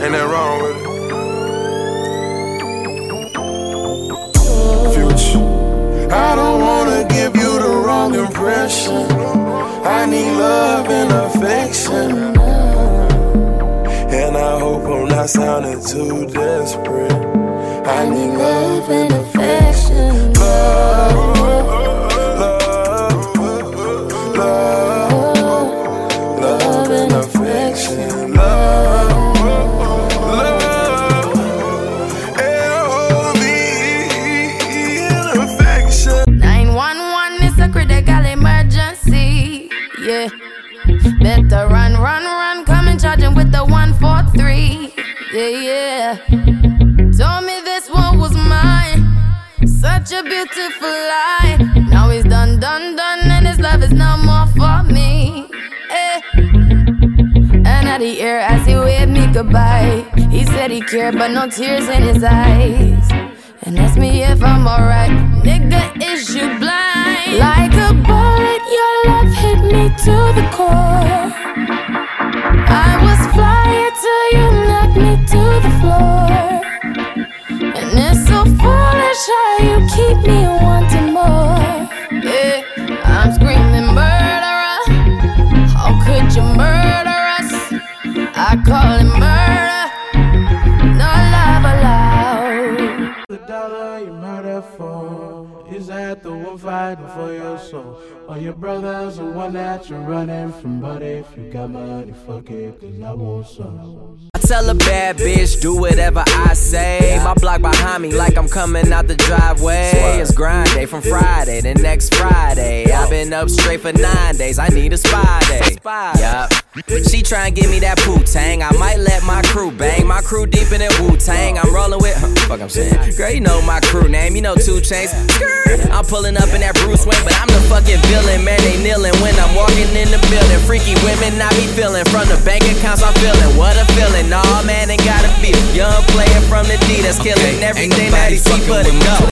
Ain't that wrong with it? Future. I don't wanna give you the wrong impression. I need love and affection. And I hope I'm not sounding too desperate. I need love and affection. Love, love, love, love and affection. Love, love, L-O-V and affection. 911 is a critical emergency. Yeah. Better run, run, run. Come and charge him with the 143. Yeah, yeah. Told me this one was mine. Such a beautiful lie. Now he's done, done, done, and his love is no more for me. Eh. And at the air as he waved me goodbye, he said he cared, but no tears in his eyes. And asked me if I'm alright. Nigga, is you blind? Like a bullet, your love hit me to the core. I was flying till you knocked me to the floor. And it's so foolish how you keep me wanting more. Yeah, I'm screaming murderer. How could you murder us? I call it murder. No love allowed. The dollar you murder for is that the one fighting for your soul? Or your brother's the one that you're running from? But if you got money, fuck it, cause I want some. I tell a bad bitch, do whatever I say. My block behind me like I'm coming out the driveway. It's grind day from Friday to next Friday. I've been up straight for 9 days, I need a spy day. Yup. She try and give me that Wu-Tang. I might let my crew bang. My crew deep in that Wu-Tang. I'm rolling with, fuck I'm saying. Girl, you know my crew name, you know 2 Chainz. I'm pulling up in that Bruce Wayne, but I'm the fucking villain. Man, they kneeling when I'm walking in the building. Freaky women I be feeling. From the bank accounts I'm feeling. What a feeling. Nah, man, ain't gotta be young player from the D that's killing everything that he see but it go.